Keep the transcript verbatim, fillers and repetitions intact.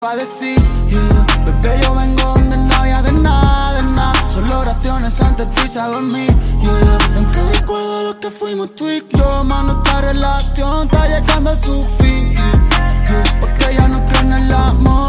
Va a decir, yeah, bebé, yo vengo donde no había de nada, de nada. Solo oraciones antes de irse a dormir, yeah. Aunque recuerdo lo que fuimos tú y yo, mano, esta relación está llegando a su fin, yeah, yeah. Porque ya no creo en el amor.